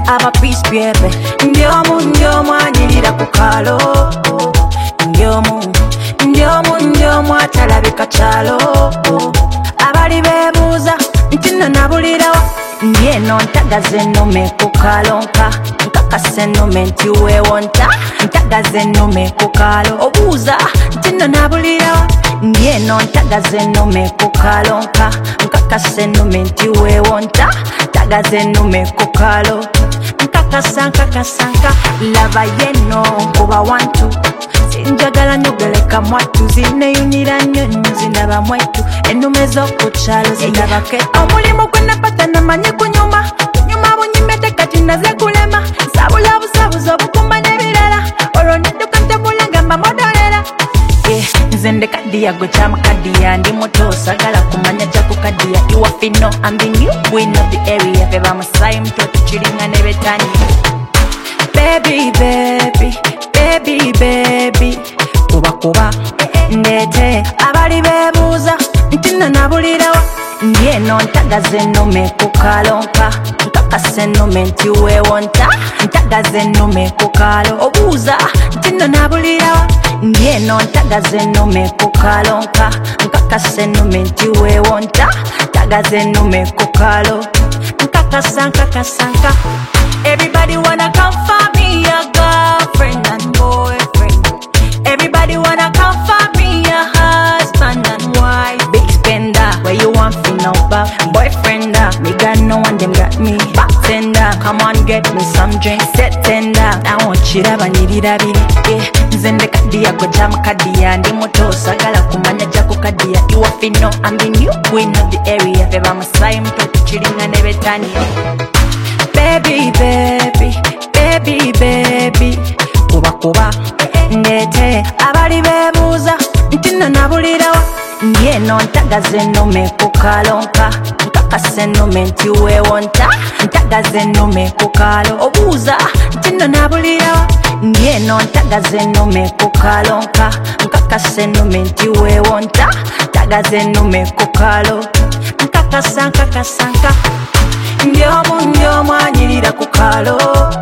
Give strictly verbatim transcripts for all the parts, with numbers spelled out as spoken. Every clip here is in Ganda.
aba peace baby. Ndiomu ndiomu anyirira ku kalo. Ndiomu ndiomu ndiomu atalabika kyalo. Abali bebuuza nti nno nabulirawa. Ndieno ntagaze nnume ku kalonka. Nkakase nnume nti weewonta. Ntagaze nnume ku kalo. Obuuza nti nno nabulirawa. Ndieno ntagaze nnume ku kalonka. Nkakase nnume nti weewonta. Ntagaze nnume ku kalo. Nkakasa nkakasa nka laba yeno kuba wantu. Sinjagala nyogeleka mwatu. Zineyunira nnyo nnyo zinaba mwetu. Ennume z'okukyalo zinaba ketu. Omulimu gwe napata namanyi kunyuma. Kunyuma bunyimete kati naze kulema. Nsabula busabuzi obukumba n'ebirala. Olwo nedduka ntebula ngamba modolera. Nze nde kadiya gwe kyamakadiya. Ndi muto sagala kumanya kyakukadiya. Iwafino I'm the new queen of the area. Feba Masai mtoto chiringa ne betani. Baby baby baby baby kuba kuba ndete abali bebuuza nti nno nabulirawa. Ndieno ntagaze nnume ku kalonka. Nkakase nnume nti weewonta. Ntagaze nnume ku kalo. Obuuza nti nno nabulirawa. Ndieno ntagaze nnume ku kalonka. Nkakase nnume nti weewonta. Ntagaze nnume ku kalo. Nkakasa nkakasa nka. Everybody wanna come for me a girlfriend and boyfriend. Everybody wanna come for me a husband and wife. Big spender, where you want fi now back. Boyfriender, me got no one them got me. Bartender, come on get me some drink. Set tender, I want chiraba nirira biri. Yeah, nzende kadiya gwe kyamakadiya. Ndi muto sagala kumanya kyakukadiya. Iwafino I'm the new queen of the area. Feba Masai mtoto chiringa ne betani. Baby baby baby baby kuba kuba ndete abali bebuuza nti nno nabulirawa. Ndieno ntagaze nnume ku kalonka. Nkakase nnume nti weewonta. Ntagaze nnume ku kalo. Obuuza nti nno nabulirawa. Ndieno ntagaze nnume ku kalonka. Nkakase nnume nti weewonta. Ntagaze nnume ku kalo. Nkakasa nkakasa nka. Ndiomu ndiomu anyirira ku kalo.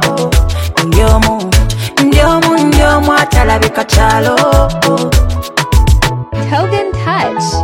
Ndiomu ndiomu ndiomu atalabika kyalo. Togen Touch.